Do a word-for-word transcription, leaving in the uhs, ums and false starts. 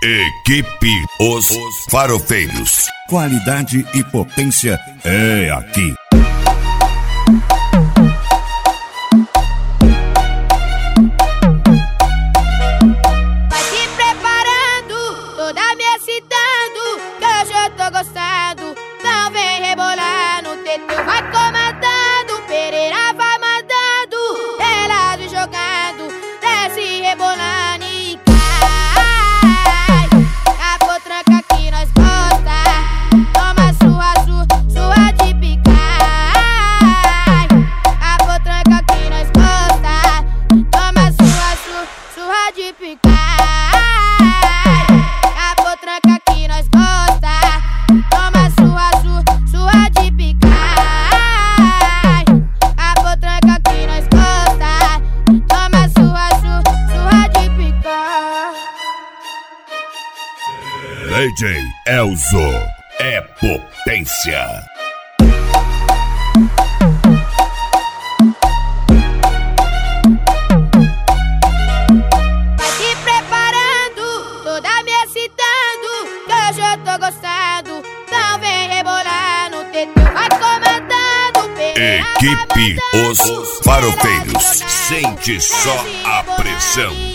Equipe Os Farofeiros. Qualidade e potência é aqui. Vai se preparando, toda me excitando, que hoje eu tô gostando. Não vem rebolar no teto, vai comandando. Pereira vai mandando, ela vem jogando, desce rebolando e cai. A potranca que nós gosta, toma sua, sua, sua de picar. A potranca que nós gosta, toma sua, sua, sua de picar. A potranca que nós gosta, toma sua, sua, sua de picar. A potranca que nós gosta, toma sua, sua, sua de picar. D J Elzo é potência. Vai se preparando, toda me excitando, que hoje eu tô gostando. Não vem rebolar no teto, vai comandando. Pereira vai Equipe mandando, Os ela vem Farofeiros. jogando, Sente só desce a rebolando pressão. e